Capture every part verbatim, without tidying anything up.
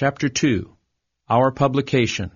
Chapter two. Our Publication.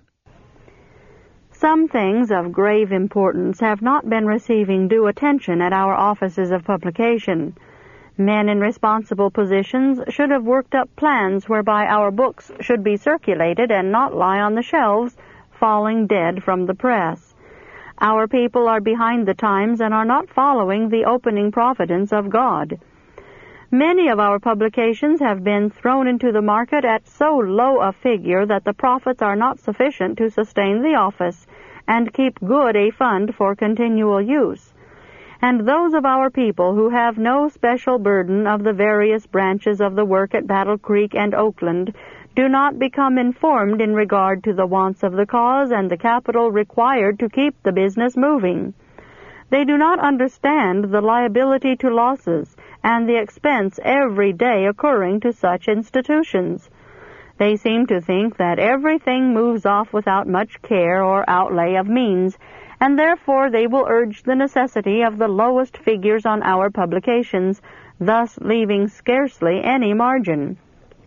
Some things of grave importance have not been receiving due attention at our offices of publication. Men in responsible positions should have worked up plans whereby our books should be circulated and not lie on the shelves, falling dead from the press. Our people are behind the times and are not following the opening providence of God. Many of our publications have been thrown into the market at so low a figure that the profits are not sufficient to sustain the office and keep good a fund for continual use. And those of our people who have no special burden of the various branches of the work at Battle Creek and Oakland do not become informed in regard to the wants of the cause and the capital required to keep the business moving. They do not understand the liability to losses and the expense every day occurring to such institutions. They seem to think that everything moves off without much care or outlay of means, and therefore they will urge the necessity of the lowest figures on our publications, thus leaving scarcely any margin.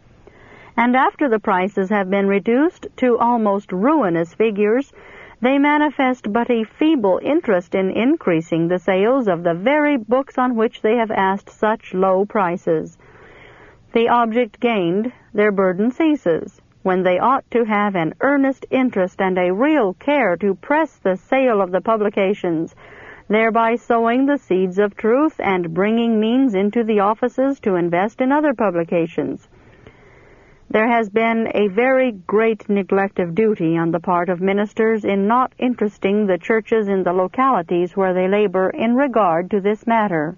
And after the prices have been reduced to almost ruinous figures, they manifest but a feeble interest in increasing the sales of the very books on which they have asked such low prices. The object gained, their burden ceases, when they ought to have an earnest interest and a real care to press the sale of the publications, thereby sowing the seeds of truth and bringing means into the offices to invest in other publications. There has been a very great neglect of duty on the part of ministers in not interesting the churches in the localities where they labor in regard to this matter.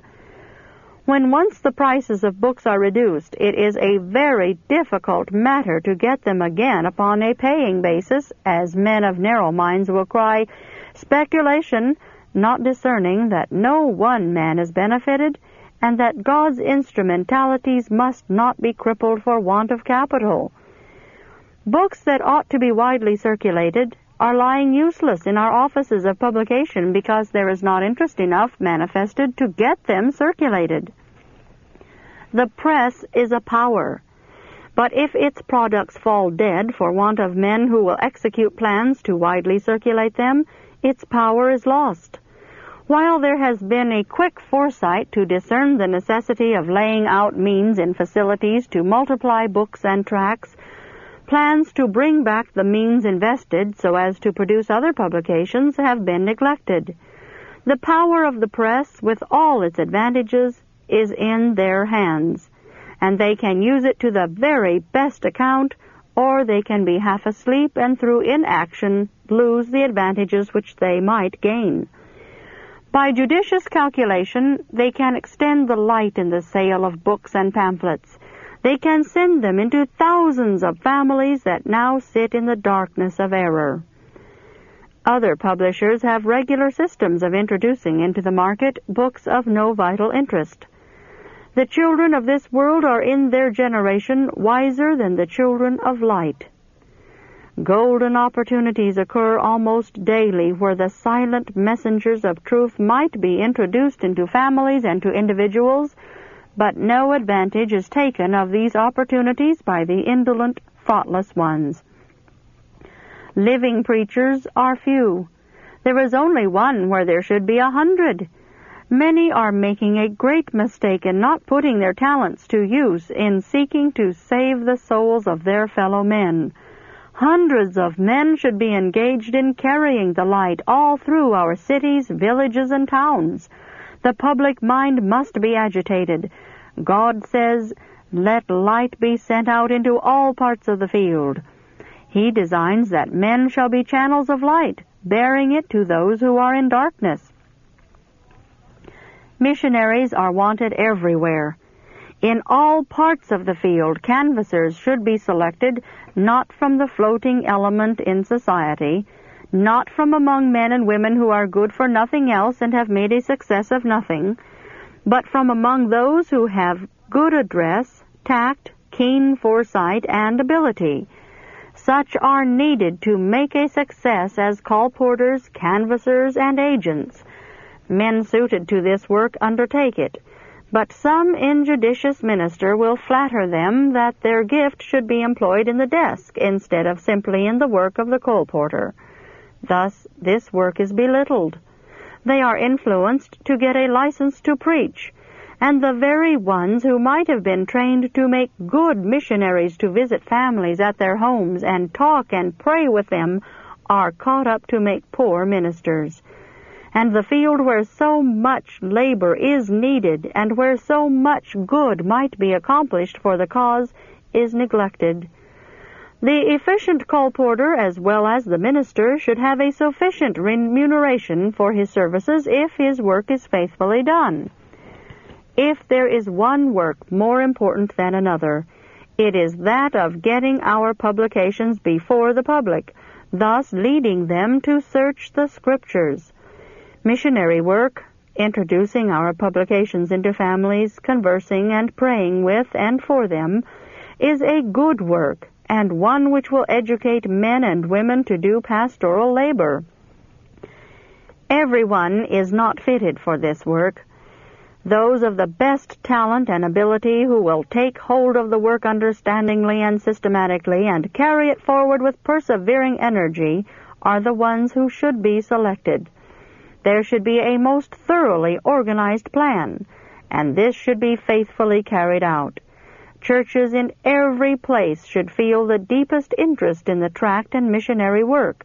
When once the prices of books are reduced, it is a very difficult matter to get them again upon a paying basis, as men of narrow minds will cry, speculation, not discerning that no one man is benefited, and that God's instrumentalities must not be crippled for want of capital. Books that ought to be widely circulated are lying useless in our offices of publication because there is not interest enough manifested to get them circulated. The press is a power, but if its products fall dead for want of men who will execute plans to widely circulate them, its power is lost. While there has been a quick foresight to discern the necessity of laying out means and facilities to multiply books and tracts, plans to bring back the means invested so as to produce other publications have been neglected. The power of the press, with all its advantages, is in their hands, and they can use it to the very best account, or they can be half asleep and through inaction lose the advantages which they might gain. By judicious calculation, they can extend the light in the sale of books and pamphlets. They can send them into thousands of families that now sit in the darkness of error. Other publishers have regular systems of introducing into the market books of no vital interest. The children of this world are in their generation wiser than the children of light. Golden opportunities occur almost daily where the silent messengers of truth might be introduced into families and to individuals, but no advantage is taken of these opportunities by the indolent, thoughtless ones. Living preachers are few. There is only one where there should be a hundred. Many are making a great mistake in not putting their talents to use in seeking to save the souls of their fellow men. Hundreds of men should be engaged in carrying the light all through our cities, villages, and towns. The public mind must be agitated. God says, "Let light be sent out into all parts of the field." He designs that men shall be channels of light, bearing it to those who are in darkness. Missionaries are wanted everywhere. In all parts of the field, canvassers should be selected not from the floating element in society, not from among men and women who are good for nothing else and have made a success of nothing, but from among those who have good address, tact, keen foresight, and ability. Such are needed to make a success as colporteurs, canvassers, and agents. Men suited to this work undertake it. But some injudicious minister will flatter them that their gift should be employed in the desk instead of simply in the work of the colporteur. Thus, this work is belittled. They are influenced to get a license to preach, and the very ones who might have been trained to make good missionaries to visit families at their homes and talk and pray with them are caught up to make poor ministers. And the field where so much labor is needed and where so much good might be accomplished for the cause is neglected. The efficient colporteur as well as the minister should have a sufficient remuneration for his services if his work is faithfully done. If there is one work more important than another, it is that of getting our publications before the public, thus leading them to search the Scriptures. Missionary work, introducing our publications into families, conversing and praying with and for them, is a good work, and one which will educate men and women to do pastoral labor. Everyone is not fitted for this work. Those of the best talent and ability who will take hold of the work understandingly and systematically and carry it forward with persevering energy are the ones who should be selected. There should be a most thoroughly organized plan, and this should be faithfully carried out. Churches in every place should feel the deepest interest in the tract and missionary work.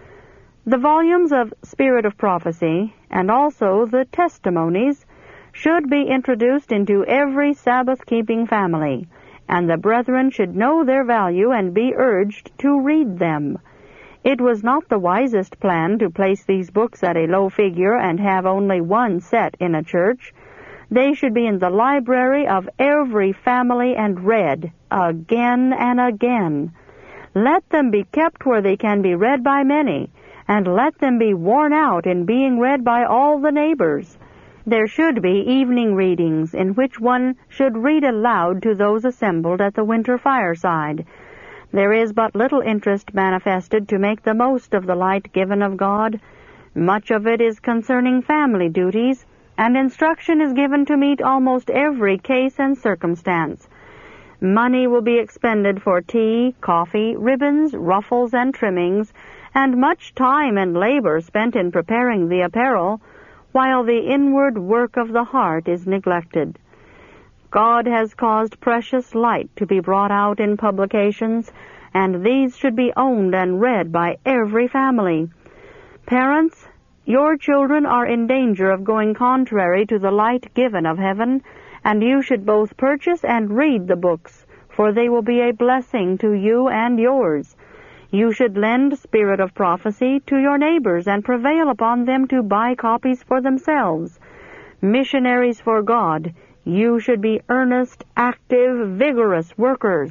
The volumes of Spirit of Prophecy, and also the Testimonies, should be introduced into every Sabbath-keeping family, and the brethren should know their value and be urged to read them. It was not the wisest plan to place these books at a low figure and have only one set in a church. They should be in the library of every family and read again and again. Let them be kept where they can be read by many, and let them be worn out in being read by all the neighbors. There should be evening readings in which one should read aloud to those assembled at the winter fireside. There is but little interest manifested to make the most of the light given of God. Much of it is concerning family duties, and instruction is given to meet almost every case and circumstance. Money will be expended for tea, coffee, ribbons, ruffles, and trimmings, and much time and labor spent in preparing the apparel, while the inward work of the heart is neglected. God has caused precious light to be brought out in publications, and these should be owned and read by every family. Parents, your children are in danger of going contrary to the light given of heaven, and you should both purchase and read the books, for they will be a blessing to you and yours. You should lend Spirit of Prophecy to your neighbors and prevail upon them to buy copies for themselves. Missionaries for God, you should be earnest, active, vigorous workers.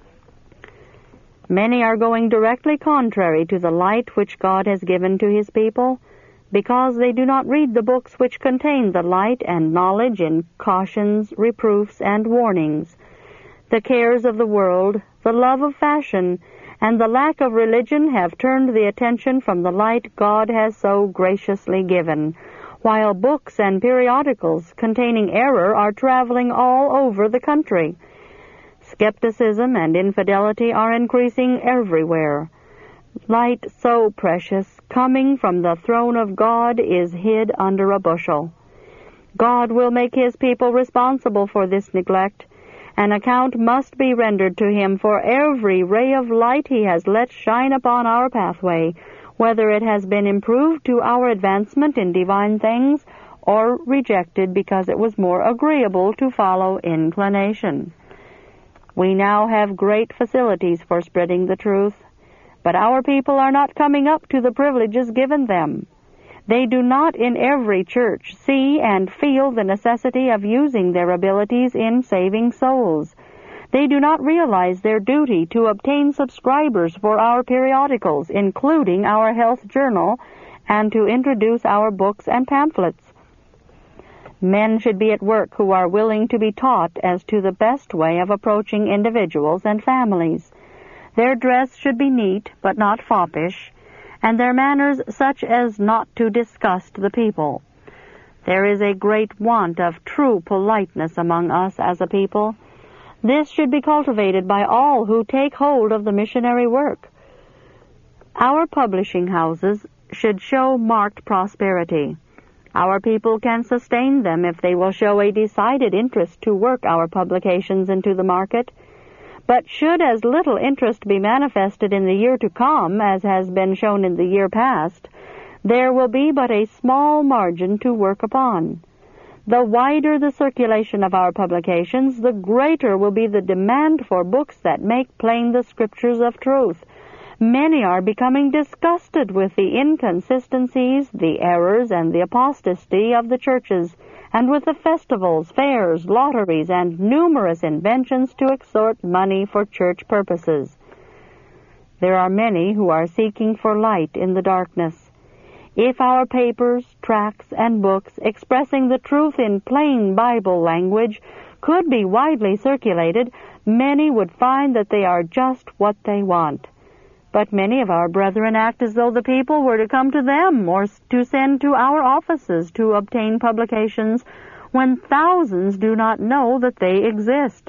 Many are going directly contrary to the light which God has given to His people, because they do not read the books which contain the light and knowledge in cautions, reproofs, and warnings. The cares of the world, the love of fashion, and the lack of religion have turned the attention from the light God has so graciously given, while books and periodicals containing error are traveling all over the country. Skepticism and infidelity are increasing everywhere. Light so precious, coming from the throne of God, is hid under a bushel. God will make His people responsible for this neglect. An account must be rendered to Him for every ray of light He has let shine upon our pathway, whether it has been improved to our advancement in divine things, or rejected because it was more agreeable to follow inclination. We now have great facilities for spreading the truth, but our people are not coming up to the privileges given them. They do not in every church see and feel the necessity of using their abilities in saving souls. They do not realize their duty to obtain subscribers for our periodicals, including our health journal, and to introduce our books and pamphlets. Men should be at work who are willing to be taught as to the best way of approaching individuals and families. Their dress should be neat, but not foppish, and their manners such as not to disgust the people. There is a great want of true politeness among us as a people. This should be cultivated by all who take hold of the missionary work. Our publishing houses should show marked prosperity. Our people can sustain them if they will show a decided interest to work our publications into the market. But should as little interest be manifested in the year to come as has been shown in the year past, there will be but a small margin to work upon. The wider the circulation of our publications, the greater will be the demand for books that make plain the Scriptures of truth. Many are becoming disgusted with the inconsistencies, the errors, and the apostasy of the churches, and with the festivals, fairs, lotteries, and numerous inventions to extort money for church purposes. There are many who are seeking for light in the darkness. If our papers, tracts, and books expressing the truth in plain Bible language could be widely circulated, many would find that they are just what they want. But many of our brethren act as though the people were to come to them or to send to our offices to obtain publications, when thousands do not know that they exist.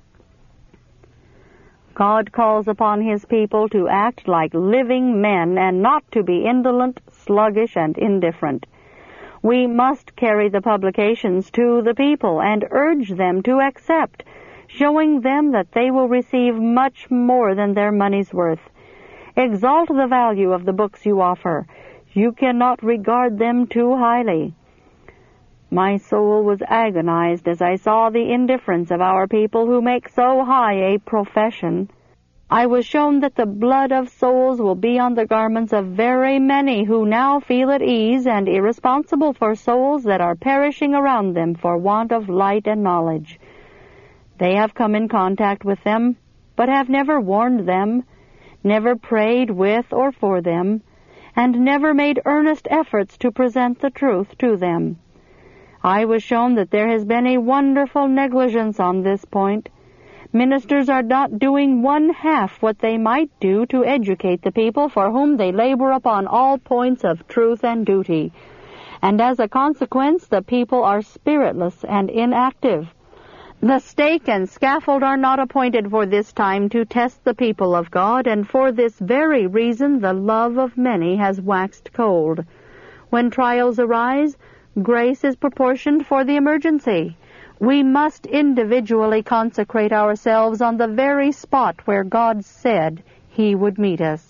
God calls upon His people to act like living men and not to be indolent, sluggish, and indifferent. We must carry the publications to the people and urge them to accept, showing them that they will receive much more than their money's worth. Exalt the value of the books you offer. You cannot regard them too highly. My soul was agonized as I saw the indifference of our people who make so high a profession. I was shown that the blood of souls will be on the garments of very many who now feel at ease and irresponsible for souls that are perishing around them for want of light and knowledge. They have come in contact with them, but have never warned them, never prayed with or for them, and never made earnest efforts to present the truth to them. I was shown that there has been a wonderful negligence on this point. Ministers are not doing one half what they might do to educate the people for whom they labor upon all points of truth and duty, and as a consequence the people are spiritless and inactive. The stake and scaffold are not appointed for this time to test the people of God, and for this very reason the love of many has waxed cold. When trials arise, grace is proportioned for the emergency. We must individually consecrate ourselves on the very spot where God said He would meet us.